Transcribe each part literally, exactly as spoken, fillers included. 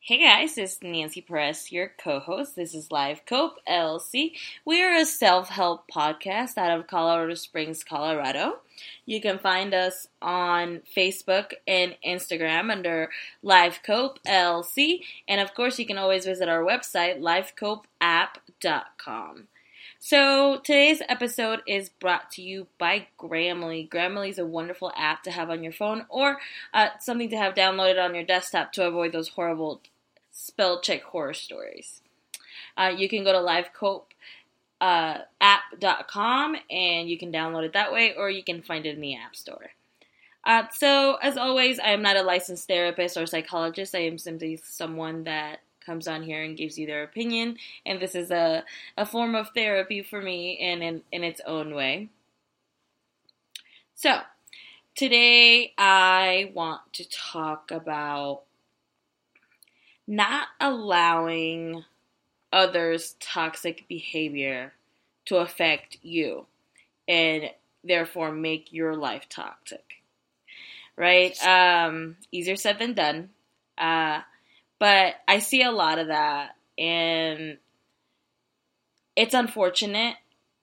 Hey guys, this is Nancy Perez, your co-host. This is Live Cope L L C. We are a self-help podcast out of Colorado Springs, Colorado. You can find us on Facebook and Instagram under Live Cope L L C. And of course, you can always visit our website, live cope app dot com. So today's episode is brought to you by Grammarly. Grammarly is a wonderful app to have on your phone or uh, something to have downloaded on your desktop to avoid those horrible spell check horror stories. Uh, you can go to live cope app dot com and you can download it that way, or you can find it in the App Store. Uh, so, as always, I am not a licensed therapist or psychologist. I am simply someone that comes on here and gives you their opinion, and this is a, a form of therapy for me in, in, in its own way. So, today I want to talk about not allowing others' toxic behavior to affect you and therefore make your life toxic, right? Um, easier said than done. Uh, but I see a lot of that, and it's unfortunate.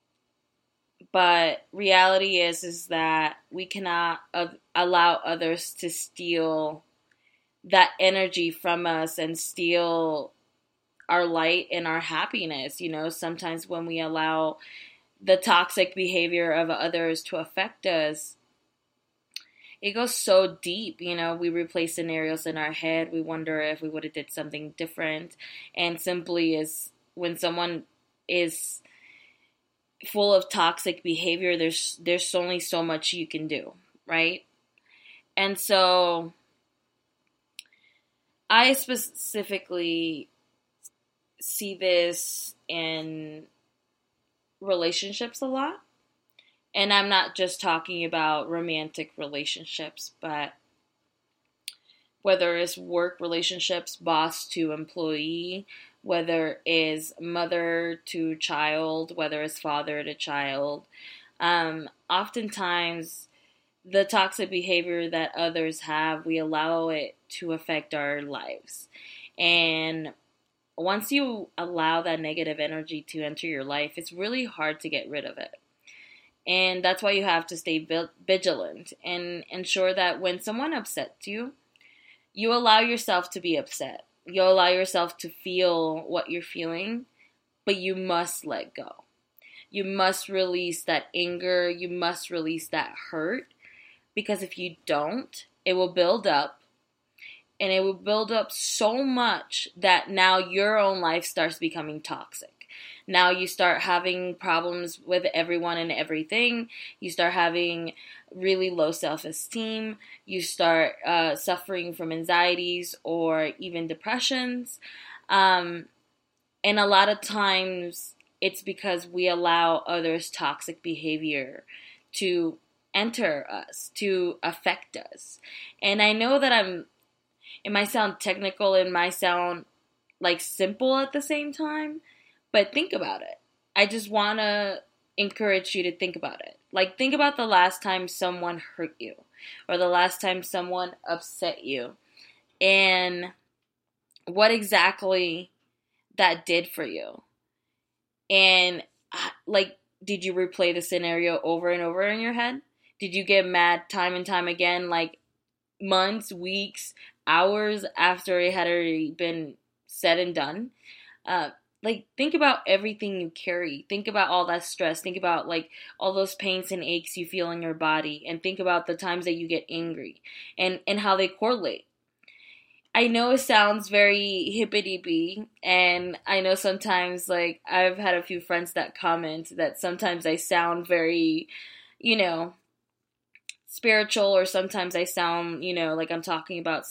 But reality is, is that we cannot uh, allow others to steal that energy from us and steal our light and our happiness. You know, sometimes when we allow the toxic behavior of others to affect us, it goes so deep. You know, we replay scenarios in our head. We wonder if we would have did something different. And simply is when someone is full of toxic behavior, there's there's only so much you can do, right? And so I specifically see this in relationships a lot. And I'm not just talking about romantic relationships, but whether it's work relationships, boss to employee, whether it's mother to child, whether it's father to child. Um, oftentimes, the toxic behavior that others have, we allow it to affect our lives. And once you allow that negative energy to enter your life, it's really hard to get rid of it. And that's why you have to stay vigilant and ensure that when someone upsets you, you allow yourself to be upset. You allow yourself to feel what you're feeling, but you must let go. You must release that anger. You must release that hurt. Because if you don't, it will build up, and it will build up so much that now your own life starts becoming toxic. Now you start having problems with everyone and everything. You start having really low self-esteem. You start uh, suffering from anxieties or even depressions. Um, and a lot of times it's because we allow others' toxic behavior to enter us, to affect us. And I know that I'm, it might sound technical, it might sound like simple at the same time, but think about it. I just want to encourage you to think about it. Like, think about the last time someone hurt you, or the last time someone upset you, and what exactly that did for you. And, like, did you replay the scenario over and over in your head? Did you get mad time and time again, like months, weeks, hours after it had already been said and done? Uh, like, think about everything you carry. Think about all that stress. Think about, like, all those pains and aches you feel in your body. And think about the times that you get angry and, and how they correlate. I know it sounds very hippity-bee, and I know sometimes, like, I've had a few friends that comment that sometimes I sound very, you know, spiritual, or sometimes I sound, you know, like I'm talking about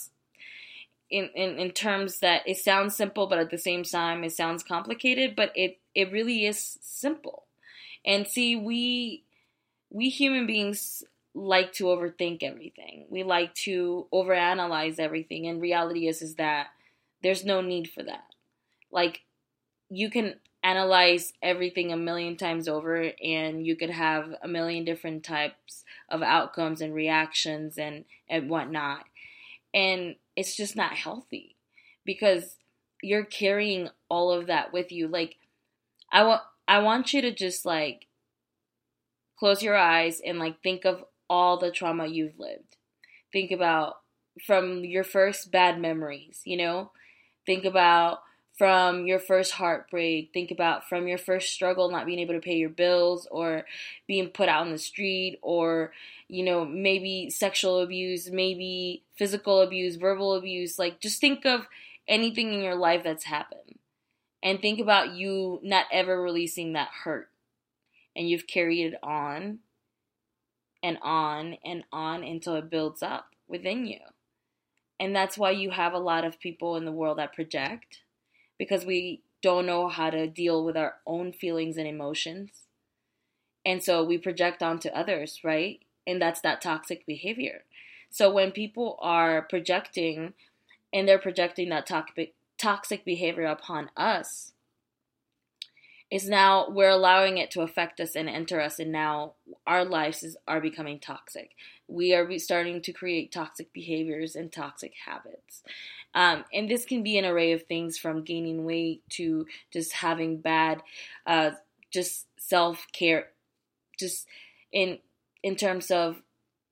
in, in, in terms that it sounds simple, but at the same time it sounds complicated, but it, it really is simple. And see, we we human beings like to overthink everything. We like to overanalyze everything, and reality is is that there's no need for that. Like, you can analyze everything a million times over, and you could have a million different types of outcomes and reactions and, and whatnot. And it's just not healthy, because you're carrying all of that with you. Like, I want I want you to just like close your eyes and like think of all the trauma you've lived. Think about from your first bad memories, you know? Think about from your first heartbreak. Think about from your first struggle not being able to pay your bills or being put out on the street or, you know, maybe sexual abuse, maybe physical abuse, verbal abuse. Like, just think of anything in your life that's happened. And think about you not ever releasing that hurt. And you've carried it on and on and on until it builds up within you. And that's why you have a lot of people in the world that project, because we don't know how to deal with our own feelings and emotions. And so we project onto others, right? And that's that toxic behavior. So when people are projecting and they're projecting that toxic toxic behavior upon us, is now we're allowing it to affect us and enter us, and now our lives is, are becoming toxic. We are starting to create toxic behaviors and toxic habits. Um, and this can be an array of things, from gaining weight to just having bad, uh, just self-care, just in in terms of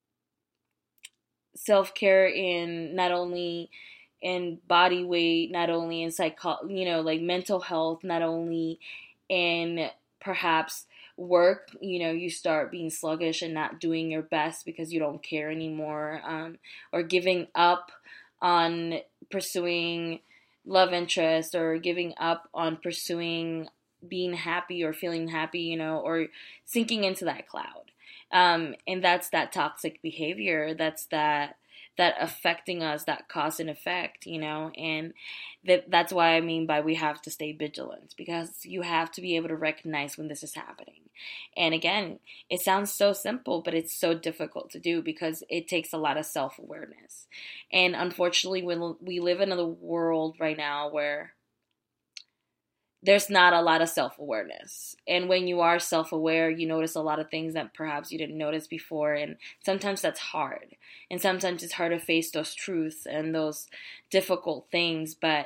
self-care in not only in body weight, not only in psycho, you know, like mental health, not only in perhaps work, you know, you start being sluggish and not doing your best because you don't care anymore, um, or giving up on pursuing love interest, or giving up on pursuing being happy or feeling happy, you know, or sinking into that cloud. Um, and that's that toxic behavior. That's that that affecting us, that cause and effect, you know, and that that's why I mean by we have to stay vigilant, because you have to be able to recognize when this is happening. And again, it sounds so simple, but it's so difficult to do because it takes a lot of self-awareness. And unfortunately, when we live in a world right now where there's not a lot of self-awareness. And when you are self-aware, you notice a lot of things that perhaps you didn't notice before. And sometimes that's hard. And sometimes it's hard to face those truths and those difficult things. But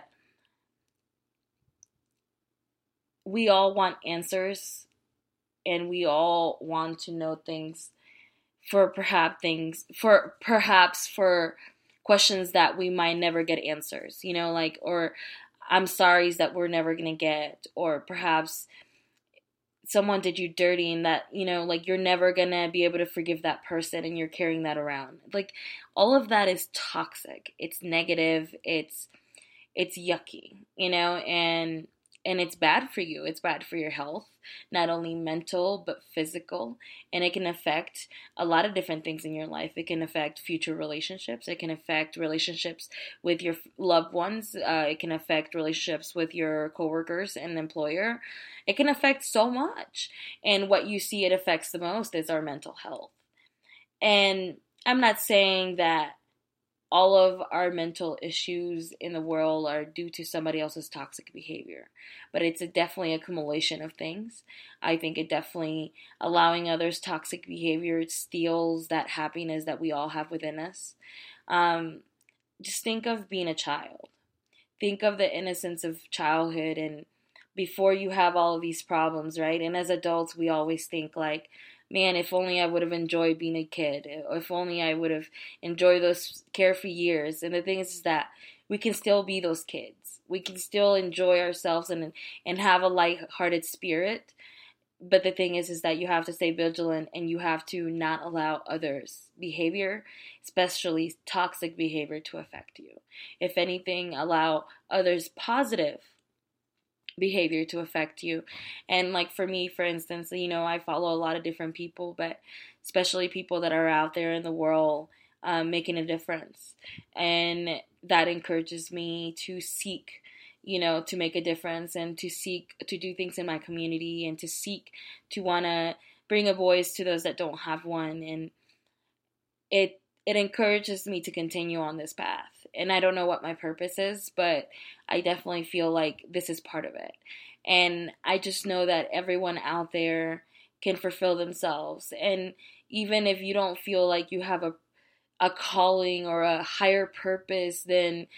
we all want answers. And we all want to know things for perhaps things, for perhaps for questions that we might never get answers, you know, like, or I'm sorry's that we're never going to get, or perhaps someone did you dirty and that, you know, like you're never going to be able to forgive that person and you're carrying that around. Like, all of that is toxic. It's negative. It's, it's yucky, you know, and, and it's bad for you. It's bad for your health, not only mental, but physical. And it can affect a lot of different things in your life. It can affect future relationships. It can affect relationships with your loved ones. Uh, it can affect relationships with your coworkers and employer. It can affect so much. And what you see it affects the most is our mental health. And I'm not saying that all of our mental issues in the world are due to somebody else's toxic behavior. But it's a definitely accumulation of things. I think it definitely, allowing others' toxic behavior steals that happiness that we all have within us. Um, just think of being a child. Think of the innocence of childhood and before you have all of these problems, right? And as adults, we always think like, man, if only I would have enjoyed being a kid, or if only I would have enjoyed those carefree years. And the thing is, is that we can still be those kids. We can still enjoy ourselves and and have a light-hearted spirit. But the thing is, is that you have to stay vigilant and you have to not allow others' behavior, especially toxic behavior, to affect you. If anything, allow others' positive behavior to affect you. And like for me, for instance, you know, I follow a lot of different people, but especially people that are out there in the world um, making a difference. And that encourages me to seek, you know, to make a difference and to seek to do things in my community and to seek to want to bring a voice to those that don't have one. And it it encourages me to continue on this path. And I don't know what my purpose is, but I definitely feel like this is part of it. And I just know that everyone out there can fulfill themselves. And even if you don't feel like you have a, a calling or a higher purpose than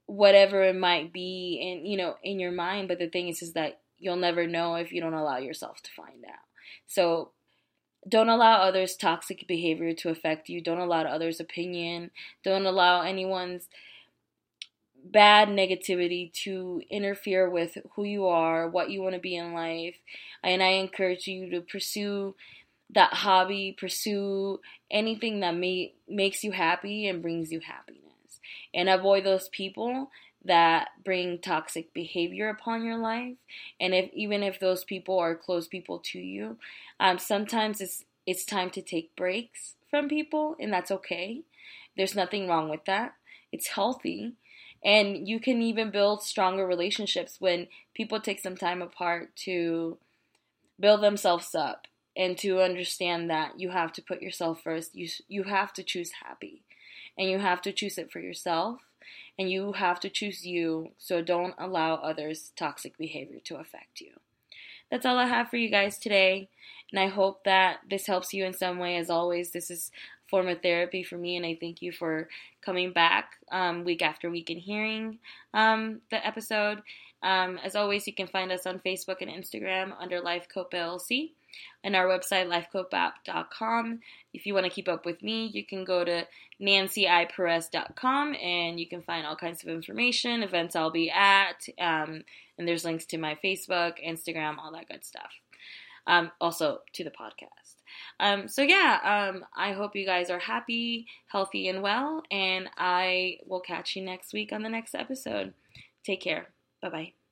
whatever it might be in, you know, in your mind. But the thing is, is that you'll never know if you don't allow yourself to find out. So don't allow others' toxic behavior to affect you. Don't allow others' opinion. Don't allow anyone's bad negativity to interfere with who you are, what you want to be in life. And I encourage you to pursue that hobby, pursue anything that may, makes you happy and brings you happiness. And avoid those people that bring toxic behavior upon your life. And if even if those people are close people to you, um, sometimes it's it's time to take breaks from people, and that's okay. There's nothing wrong with that. It's healthy. And you can even build stronger relationships when people take some time apart to build themselves up and to understand that you have to put yourself first. You you have to choose happy, and you have to choose it for yourself, and you have to choose you. So don't allow others' toxic behavior to affect you. That's all I have for you guys today, and I hope that this helps you in some way. As always, this is a form of therapy for me, and I thank you for coming back um, week after week and hearing um, the episode. Um, as always, you can find us on Facebook and Instagram under Life Cope L L C, and our website, life cope app dot com. If you want to keep up with me, you can go to nancy i perez dot com, and you can find all kinds of information, events I'll be at, um, and there's links to my Facebook, Instagram, all that good stuff. Um, also to the podcast. Um, so yeah, um, I hope you guys are happy, healthy, and well, and I will catch you next week on the next episode. Take care. Bye-bye.